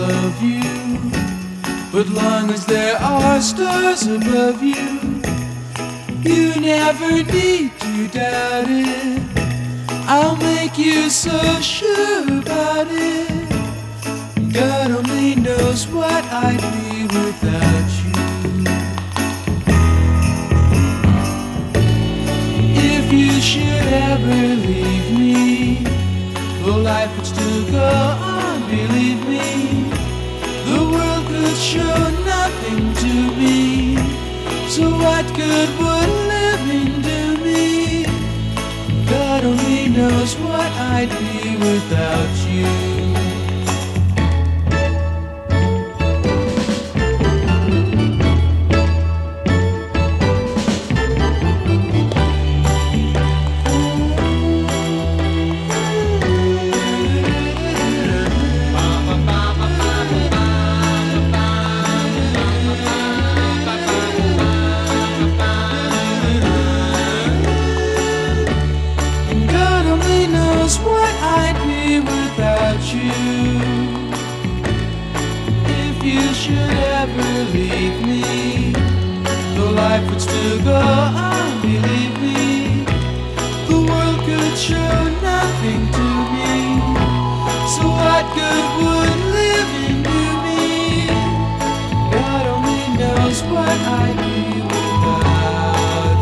love you, but long as there are stars above you, you never need to doubt it. I'll make you so sure about it. God only knows what I'd be without you. If you should ever leave me, though life would still go on, believe me, the world could show nothing to me. So what good would living do me? God only knows what I'd be without you. What I'd be without you. If you should ever leave me, though life would still go on, believe me, the world could show nothing to me. So what good would living do me? God only knows what I'd be without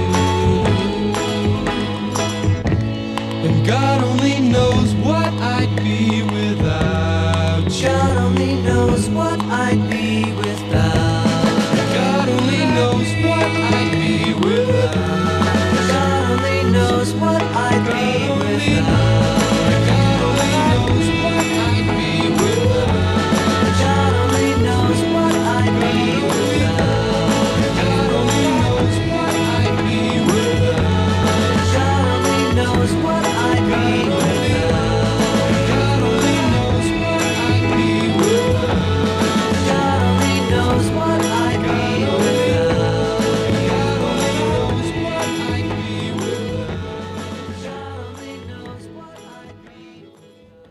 you. And God only knows what I'd be without you. God only knows what I'd be without. God only knows what I'd be without. God only knows what I'd be without. God only knows what I'd be without. God only knows what I'd be without. God only knows what I'd be without. God only knows what I'd be without. God only knows what I'd be without. God only knows what I'd be without. God only knows what I'd be without. God only knows what I'd be without.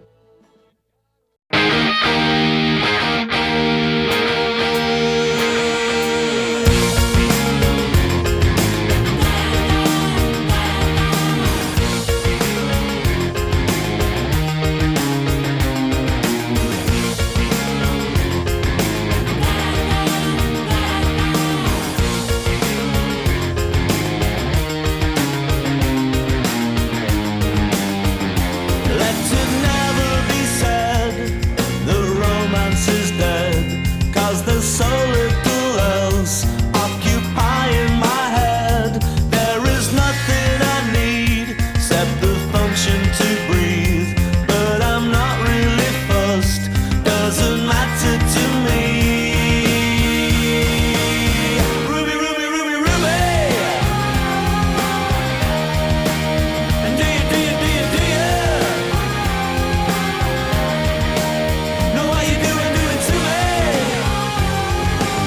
Let it never be said the romance is dead, 'cause there's so little else occupying my head. There is nothing I need except the function to breathe, but I'm not really fussed, doesn't matter to me. Ruby, Ruby, Ruby, Ruby. And do you know what you're doing to me?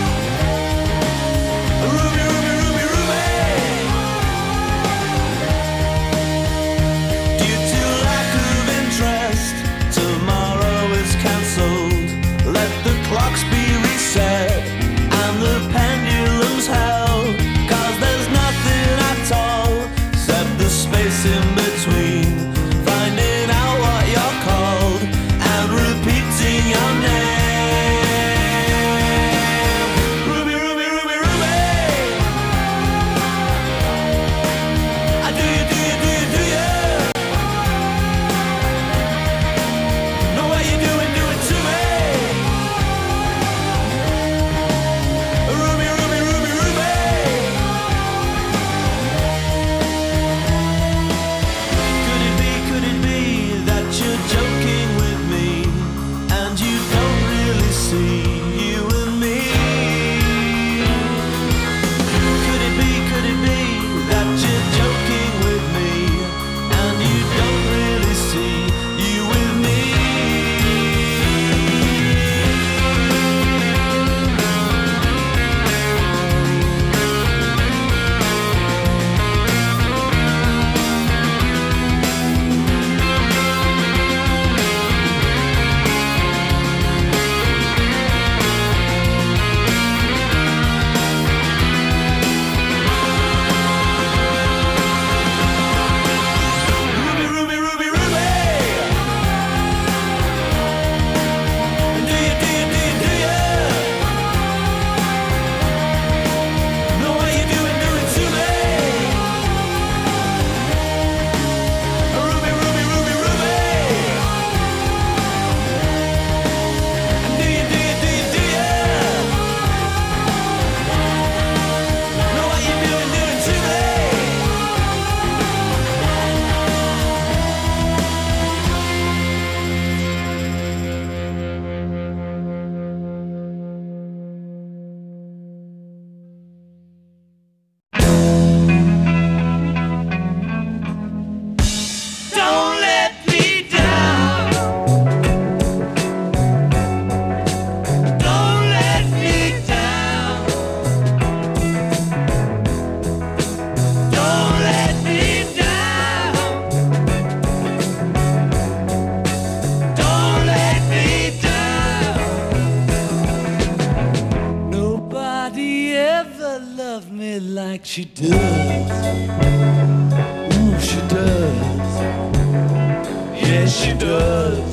love me like she does. Ooh, she does. Yes, she does.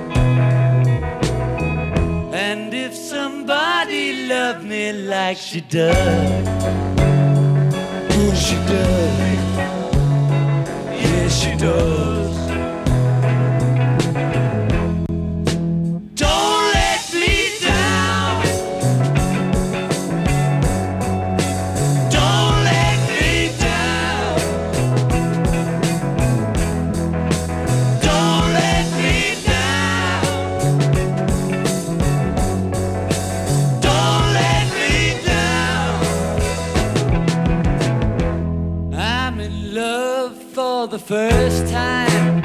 And if somebody loved me like she does, ooh, she does. Yes, she does. The first time,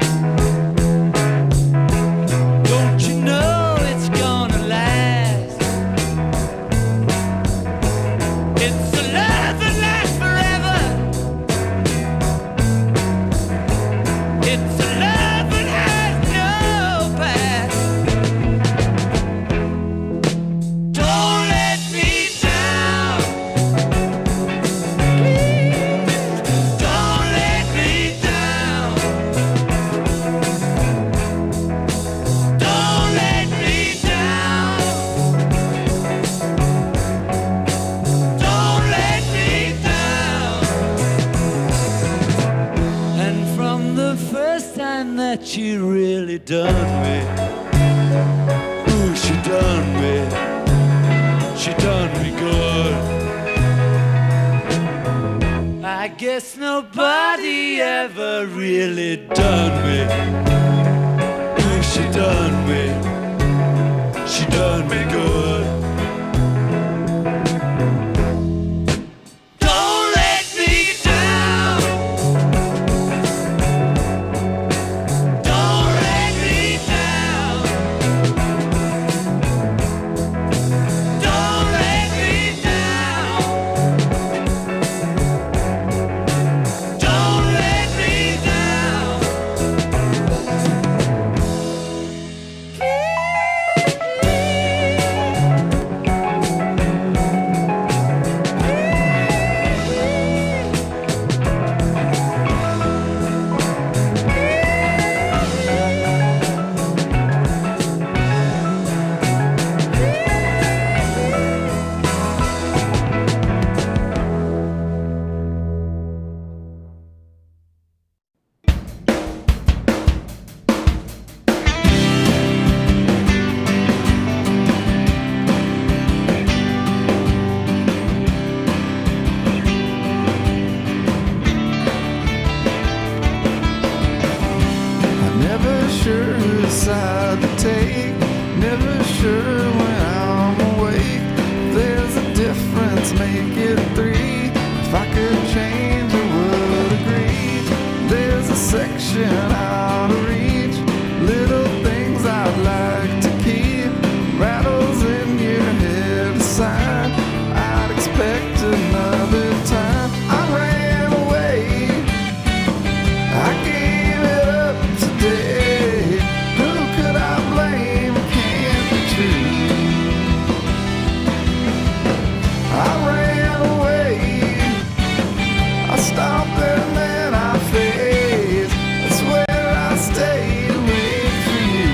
don't you know it's gonna last? It's a love that lasts forever. It's a love that has no past. Don't let me down, please. Don't let me down. Don't let me down. Don't let me down. And from the first time that you really done me, ooh, she done me. She done me good. I guess nobody ever really done me. Ooh, she done me. She done me good. Don't let me down. Don't let me down. Don't let me down. Don't let me down. Never sure whose side to take. Never sure when I'm awake. There's a difference, make it three. If I could change, I would agree. There's a section out of reach. Little things I'd like to keep. Rattles in your head aside. I'd expect another time. I ran away. I gave it up today. Who could I blame? It can't be true. I ran away. I stopped and then I faced. That's where I stayed away for you.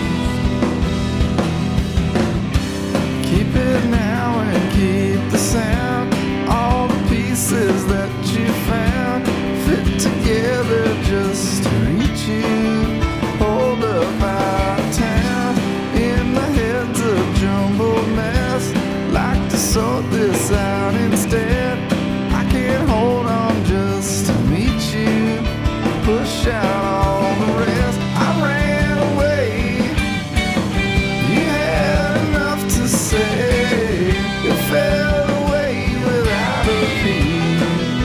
Keep it now and keep the sound. All the pieces that you found fit together just to reach you. Hold up out of town in the heads of jumbled mess. Like to sort this out instead. I can't hold on just to meet you. Push out all the rest. I ran away. You had enough to say. It fell away without a peep.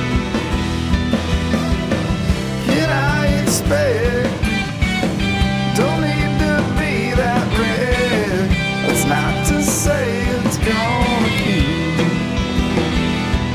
Can I expect? Don't need to be that red. That's not to say it's gonna keep.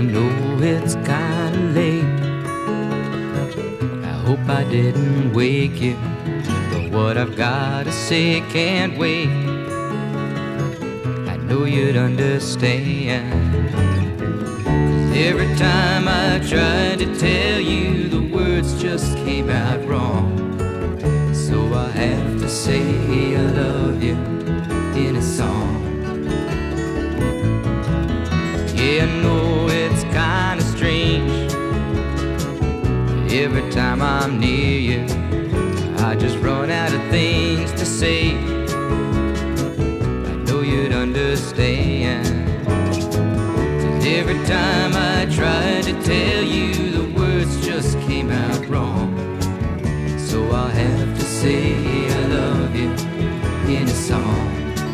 know it's kinda late. I hope I didn't wake you, but what I've gotta say can't wait. I know you'd understand. 'Cause every time I tried to tell you, the words just came out wrong. So I have to say I love you in a song. Yeah, I know it's kinda strange. Every time I'm near you, I just run out of things to say. I know you'd understand. 'Cause every time I tried to tell you, the words just came out wrong. So I'll have to say I love you in a song.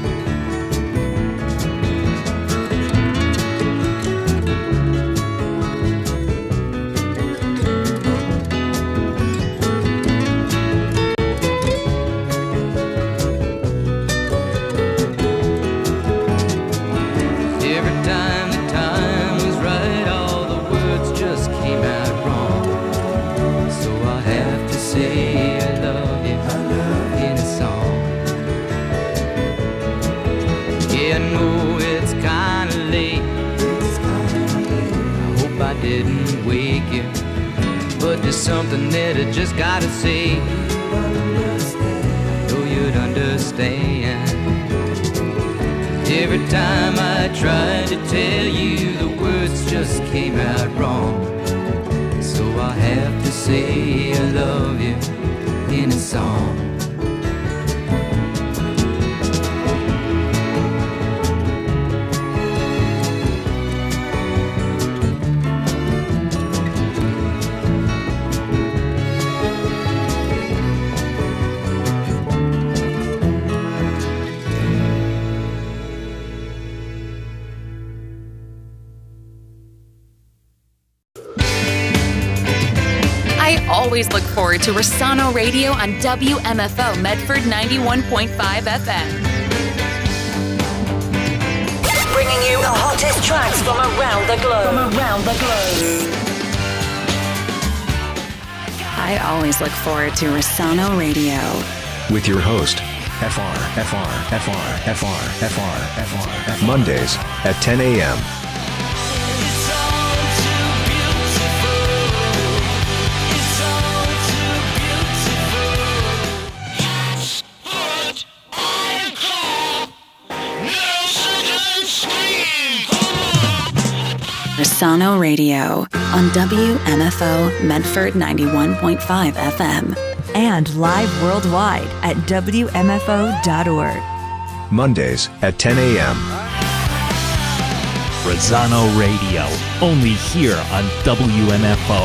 Something that I just gotta say. I know you'd understand. Every time I tried to tell you, the words just came out wrong. So I have to say I love you in a song. Always look forward to Rossano Radio on WMFO Medford 91.5 FM. Bringing you the hottest tracks from around the globe. I always look forward to Rossano Radio. With your host, Mondays at 10 a.m. Rossano Radio on WMFO Medford 91.5 FM. And live worldwide at WMFO.org. Mondays at 10 a.m. Rossano Radio, only here on WMFO.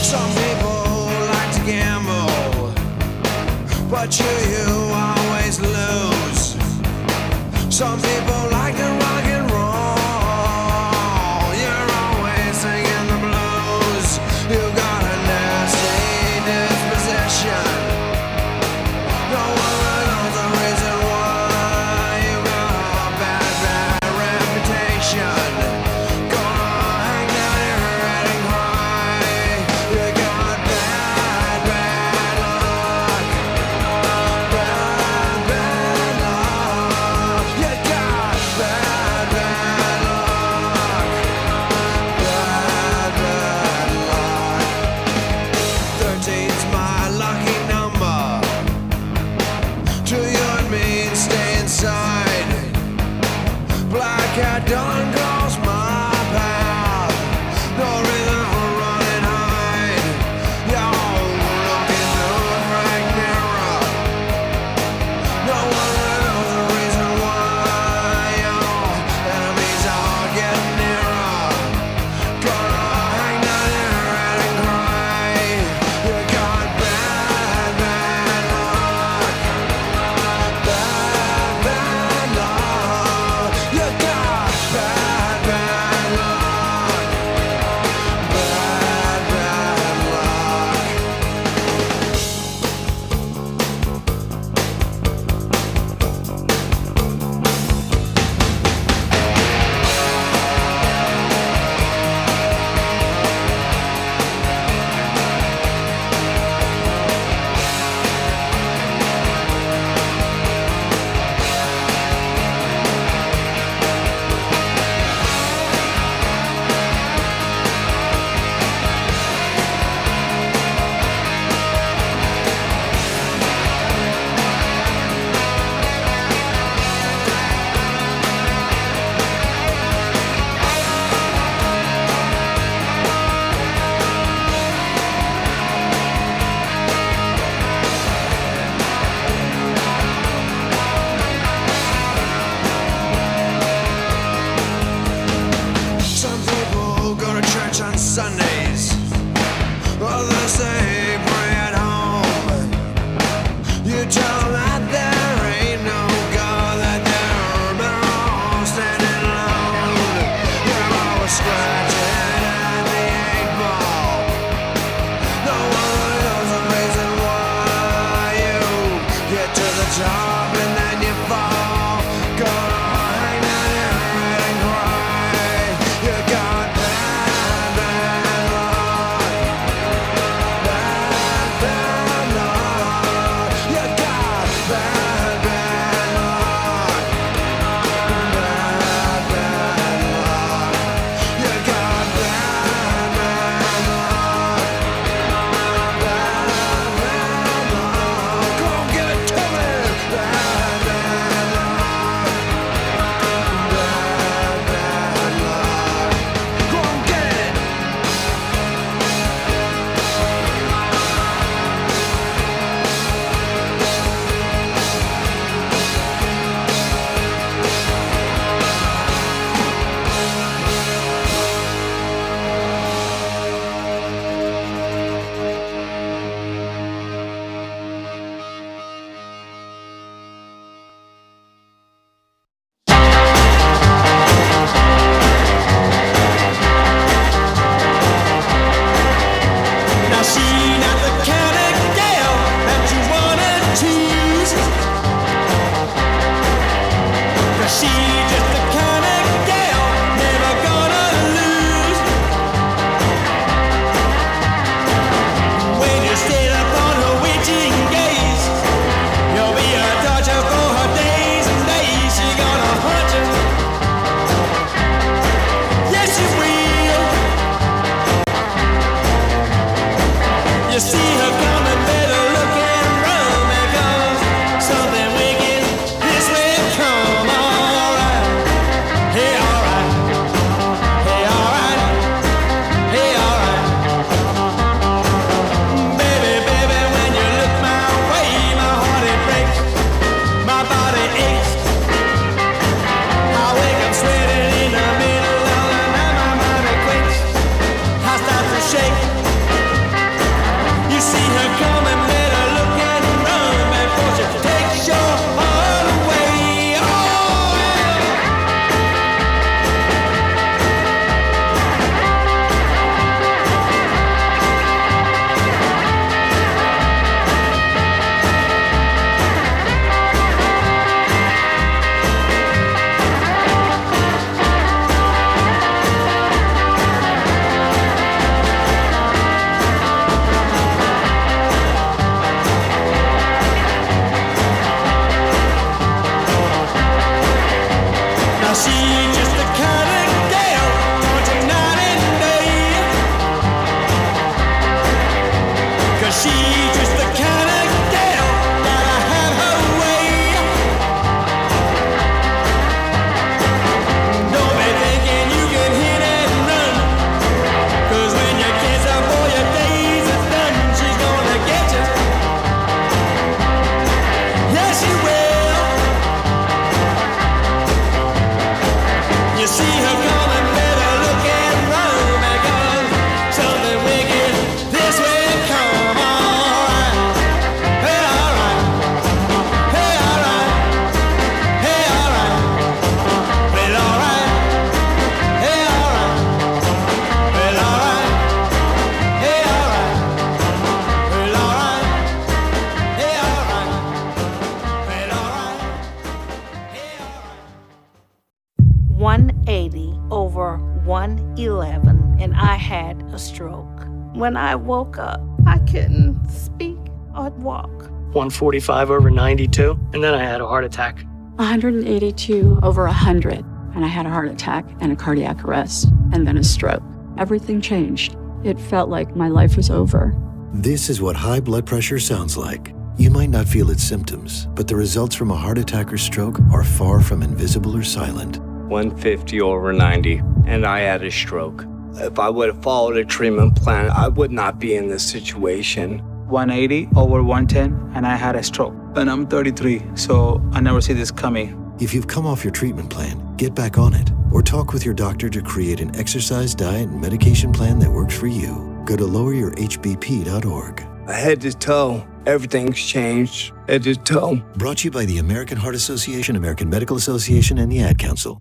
Some people like to gamble, but you always lose. Some people like to rock and roll, you're always singing the blues. You got a nasty disposition, no one knows the reason why. You got a bad, bad reputation. Gonna hang down your head and cry. You got bad, bad luck. Bad, bad luck. You got bad, bad luck. Bad, bad luck. 13's my lucky number. To you and me and stay inside. Black cat done cross my path. No reason for run and hide. Y'all look in the right mirror. No one knows the reason why. Y'all enemies are getting nearer. Gonna hang down your head and cry. You got bad, bad luck. Bad, bad luck. You got bad, bad luck. Bad, bad luck. Some people go to church on Sundays, others say pray at home. You tell them that there ain't no God, that they're better off standing alone. You're always scratching at the 8 ball. No one knows the reason why you get to the top and then you fall. Gonna hang down your head and cry. You got bad, bad luck. Bad, bad luck. You got bad, bad luck. Bad, bad luck. You got bad, bad luck. Bad, bad luck. Go give it to me. Bad, bad luck. Bad, bad luck. Go on, get it. Now she not the kind of gal that you wanna choose. 'Cause she just the kind of gal never gonna lose. When you stay upon her witching gaze, you'll be a torture for her days and days. She gonna haunt you. Yes, she will. You see her coming, better look and run, because something wicked this way come. Alright, hey, alright, hey, alright, hey, alright. Baby, baby, when you look my way, my heart it breaks, my body aches. I wake up sweating in the middle of the night, my mind it quakes. I start to shake. she's just the kind of gal that had her way. Don't be thinking you can hit and run, 'cause when you kiss her for your days is done, she's gonna get you. Yes, she will. You see her coming, better look and run, because something wicked this way come. Alright, hey, alright, hey, alright, hey, alright, well, alright, hey, alright, well, alright, hey, alright, well, alright, hey, alright, well, alright, hey, alright. 180 over 111, and I had a stroke. When I woke up, I couldn't speak or walk. 145 over 92, and then I had a heart attack. 182 over 100, and I had a heart attack and a cardiac arrest, and then a stroke. Everything changed. It felt like my life was over. This is what high blood pressure sounds like. You might not feel its symptoms, but the results from a heart attack or stroke are far from invisible or silent. 150 over 90, and I had a stroke. If I would have followed a treatment plan, I would not be in this situation. 180 over 110, and I had a stroke. And I'm 33, so I never see this coming. If you've come off your treatment plan, get back on it, or talk with your doctor to create an exercise, diet, and medication plan that works for you. Go to loweryourhbp.org. Head to toe, everything's changed. Head to toe. Brought to you by the American Heart Association, American Medical Association, and the Ad Council.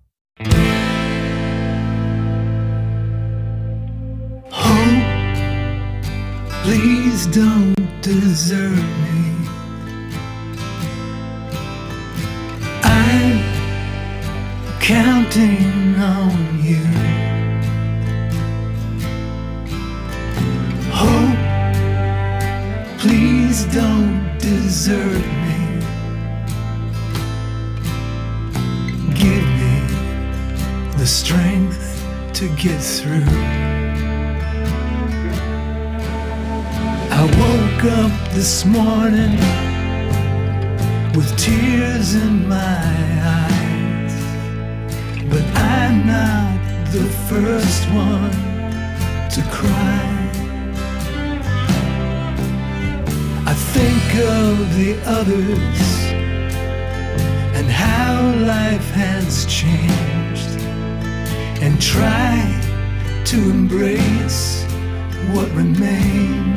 Hope, please don't desert me. I'm counting on you. Hope, please don't desert me. Give me the strength to get through. I woke up this morning with tears in my eyes, but I'm not the first one to cry. I think of the others and how life has changed, and try to embrace what remains.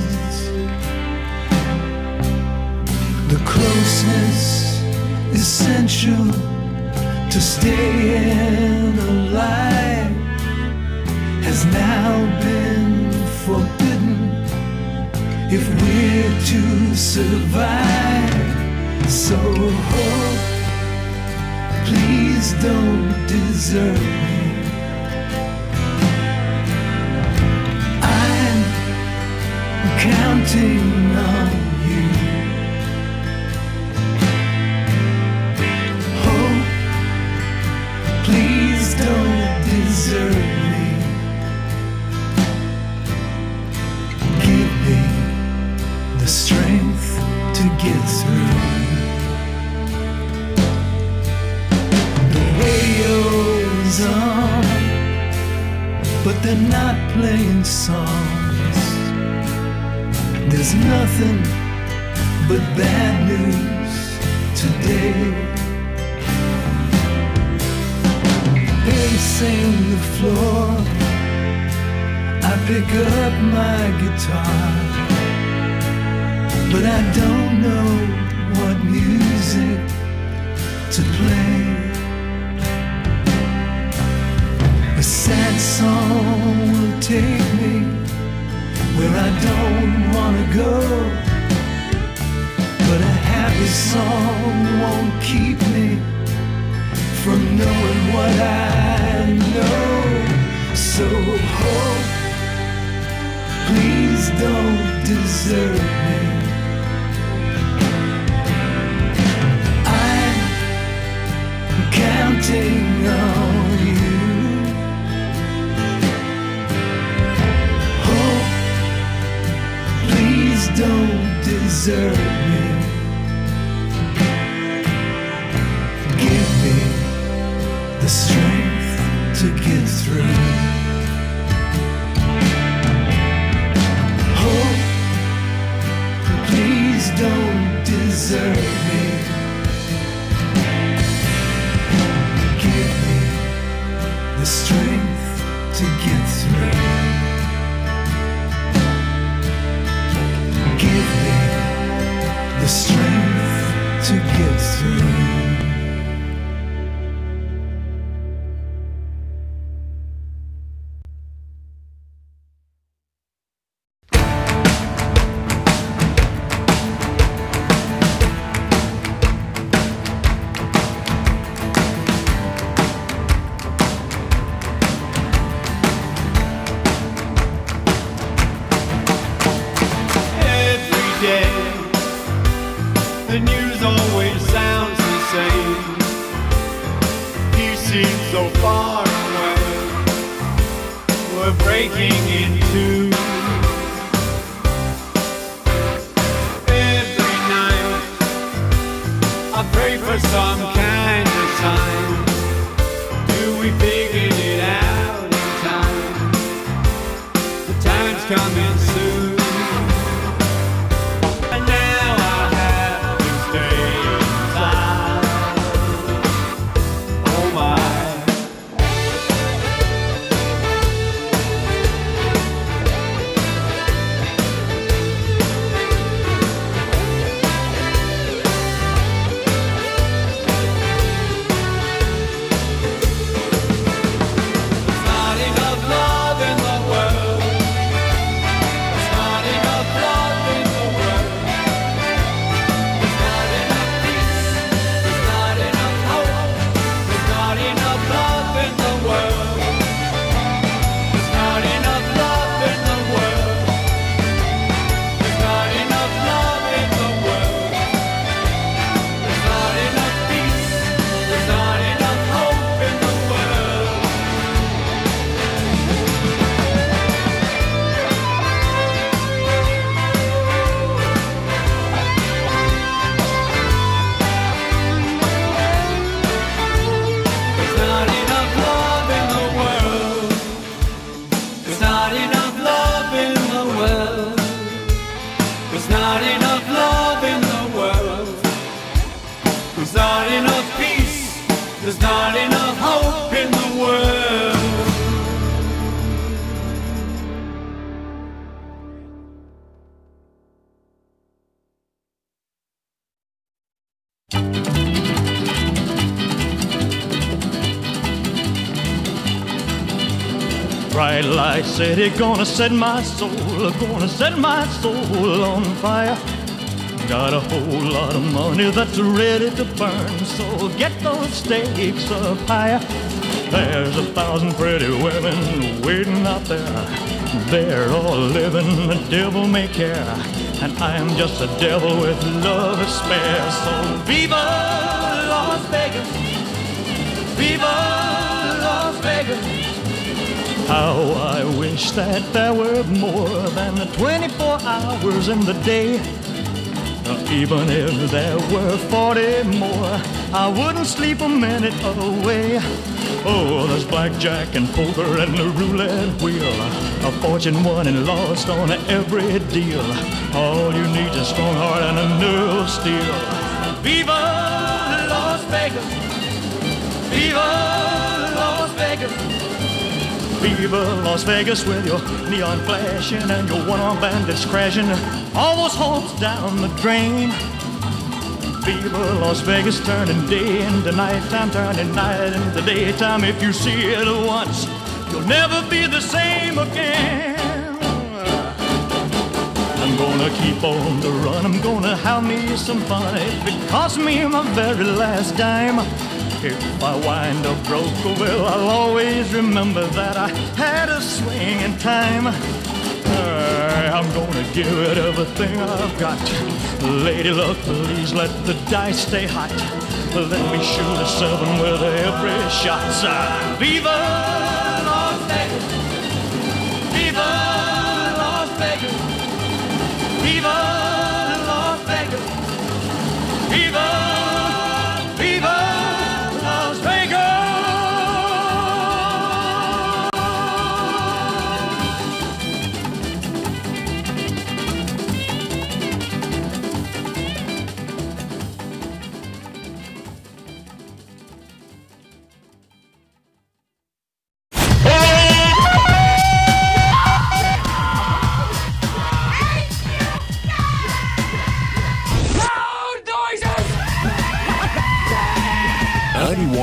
The closeness essential to staying alive has now been forbidden if we're to survive. So hope, please don't desert me. I'm counting on you. Hope, please don't desert me. Give me the strength to get through. The radio's on, but they're not playing songs. There's nothing but bad news today. Pacing the floor, I pick up my guitar, but I don't know what music to play. A sad song will take me where I don't wanna go, but a happy song won't keep me from knowing what I know. So hope, please don't desert me. I'm counting on you. Hope, please don't desert me. Give me the strength to get through. Hope, please don't desert me. Give me the strength to get through. Give me the strength to get through. The news always sounds the same. You seem so far away. We're breaking in two. Every night I pray for some kind of sign. Do we figure it out in time? The time's coming soon. There's not enough hope in the world. Bright light city, gonna set my soul, gonna set my soul on fire. Got a whole lot of money that's ready to burn, so get those stakes up higher. There's 1,000 pretty women waiting out there. They're all living a devil may care, and I'm just a devil with love to spare. So viva Las Vegas, viva Las Vegas. How I wish that there were more than 24 hours in the day. Even if there were 40 more, I wouldn't sleep a minute away. Oh, there's blackjack and poker and the roulette wheel, a fortune won and lost on every deal. All you need is a strong heart and a nerve of steel. Viva Las Vegas, viva Las Vegas. Viva Las Vegas with your neon flashing and your one-armed bandits crashing all those hopes down the drain. Viva Las Vegas, turning day into nighttime, turning night into daytime. If you see it once, you'll never be the same again. I'm gonna keep on the run, I'm gonna have me some fun. If it costs me my very last dime, if I wind up broke, well, I'll always remember that I had a swing in time. I'm gonna give it everything I've got. Lady luck, please let the dice stay hot. Let me shoot a 7 with every shot. Viva Las Vegas, viva Las Vegas, viva Las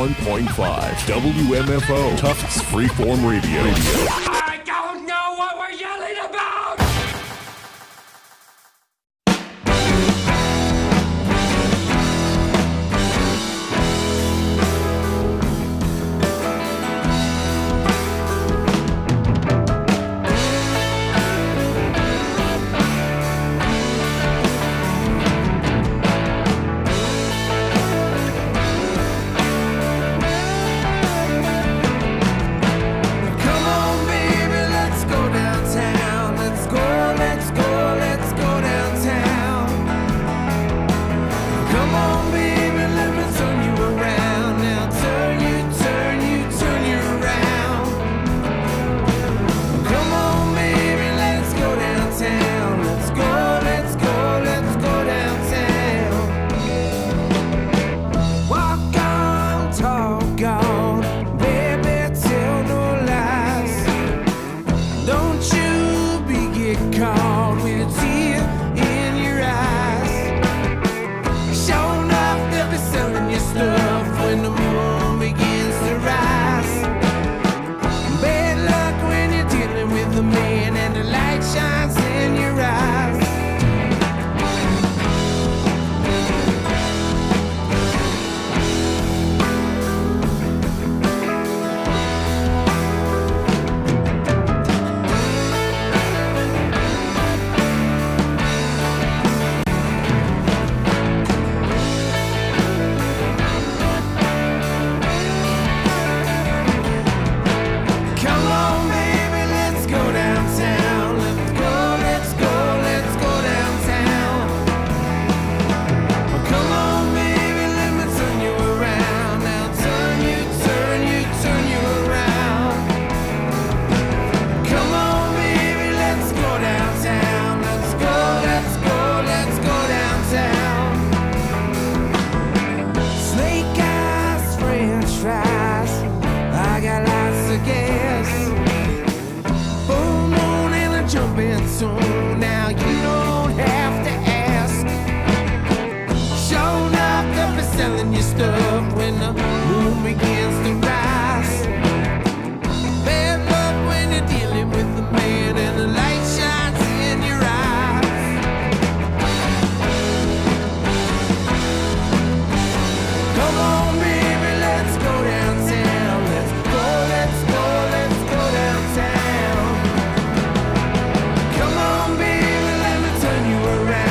91.5 WMFO Tufts Freeform Radio. I don't know what we're yelling about! Around.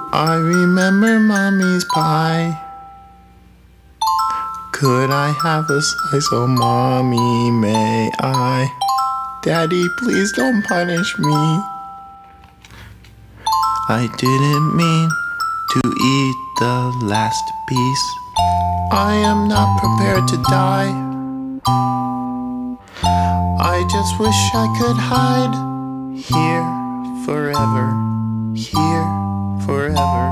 I remember Mommy's pie. Could I have a slice? Oh, Mommy, may I? Daddy, please don't punish me. I didn't mean to eat the last piece. I am not prepared to die. I just wish I could hide here forever, here forever.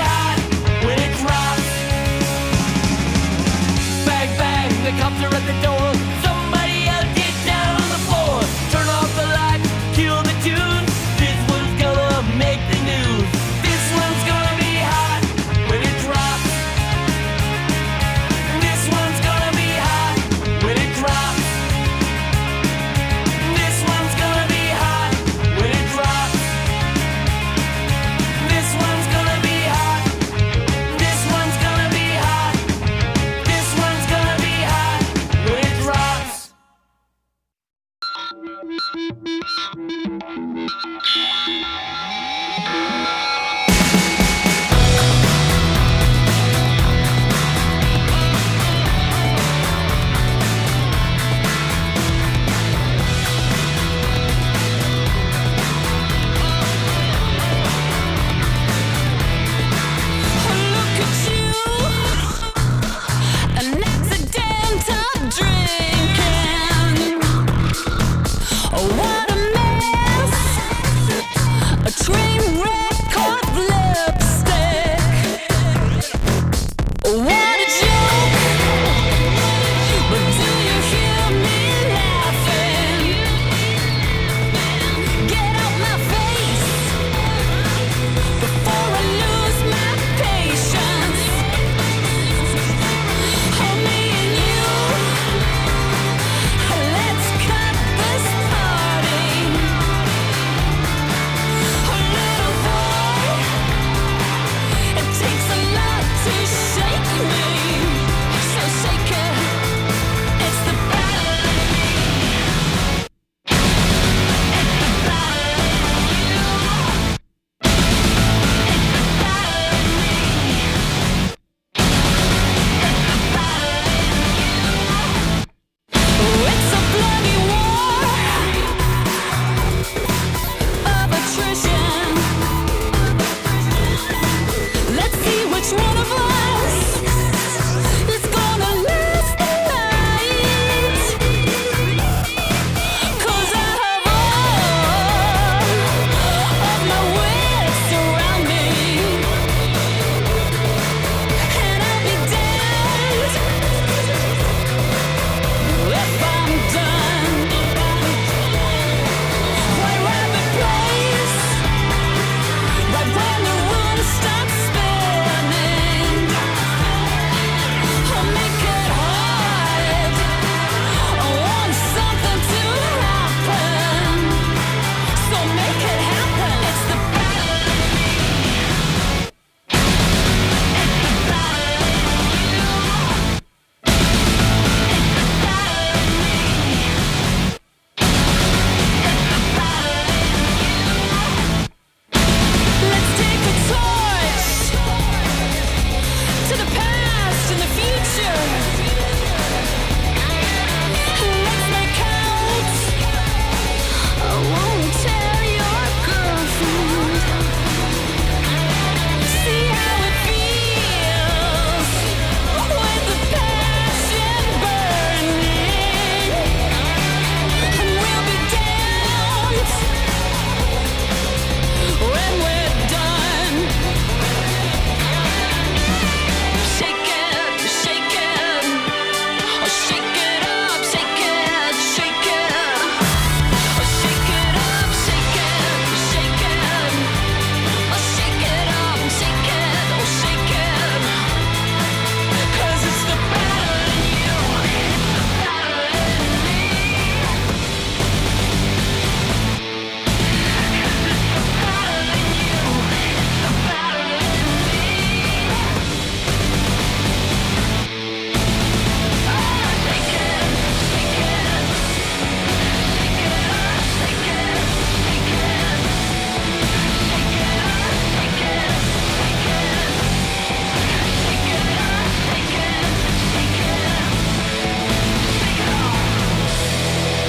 Helicopter at the door.